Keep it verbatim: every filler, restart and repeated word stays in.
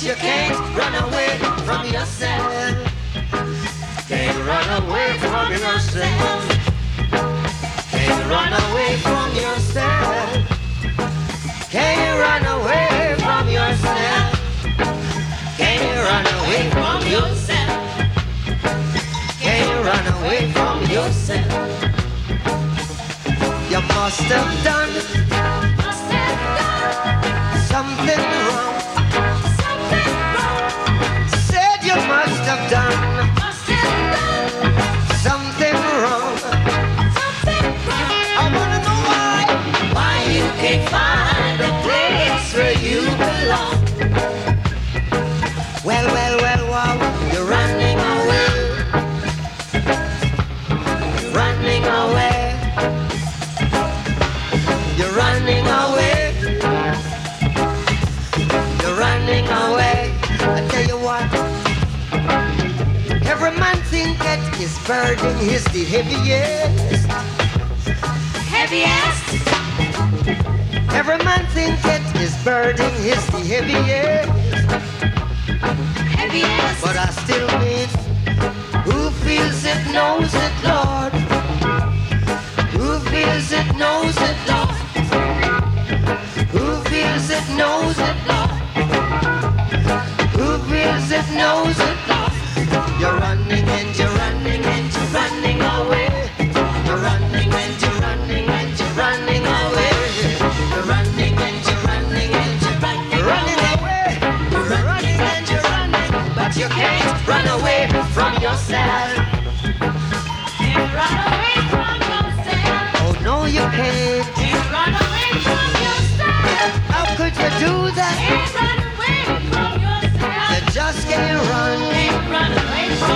but you can't run away from yourself. Can't run away from yourself. Can't run away from yourself. Can't run away from yourself. Can't run away from yourself. Can't run away from yourself. You must have done, must have done something wrong. Something wrong. Said you must have done, must have done something wrong. Something wrong. I wanna know why. Why you can't find a place where you belong. Well, well, well, wow, you're running away. You're running away. You're running away. You're running away. I tell you what. Every man think that his burden is the heaviest. Heaviest. Every man think that his burden is the heaviest. Heaviest. But I still mean, who feels it knows it, Lord. Who feels it knows it, Lord. Who feels it knows it, Lord. Who feels it knows it, Lord. You're running and you're running and you're running away. You're running and you're running and you're running away. You're running and you're running and you're running, running away. You're running and you're running, but you can't run away from yourself. Can't run away from yourself. Oh no, you can't. Can't run away from yourself. How could you do that? Can't run away from yourself. You just can't run. Can't run away from